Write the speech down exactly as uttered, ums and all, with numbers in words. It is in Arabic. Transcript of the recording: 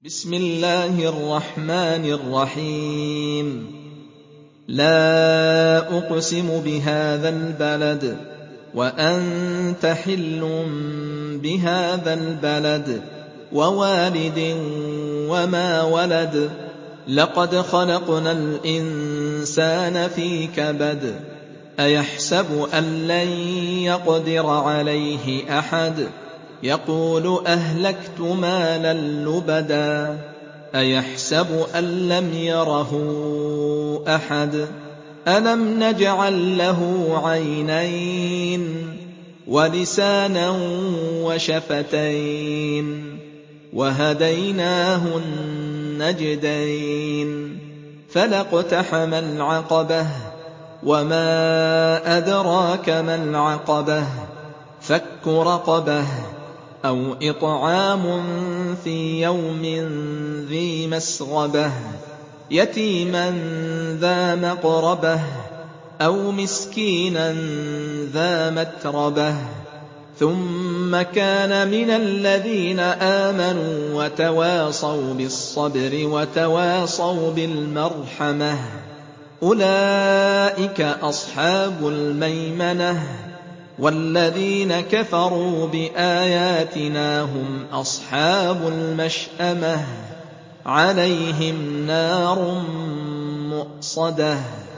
بسم الله الرحمن الرحيم لا أقسم بهذا البلد وأنت حل بهذا البلد ووالد وما ولد لقد خلقنا الإنسان في كبد أيحسب أن لن يقدر عليه أحد يقول أهلكت مالا لبدا أيحسب أن لم يره أحد ألم نجعل له عينين ولسانا وشفتين وهديناه النجدين فلاقتحم العقبة وما أدراك ما العقبة فك رقبة أو إطعام في يوم ذي مسغبة يتيما ذا مقربة أو مسكينا ذا متربة ثم كان من الذين آمنوا وتواصوا بالصبر وتواصوا بالمرحمة أولئك أصحاب الميمنة والذين كفروا بآياتنا هم أصحاب المشأمة عليهم نار مؤصدة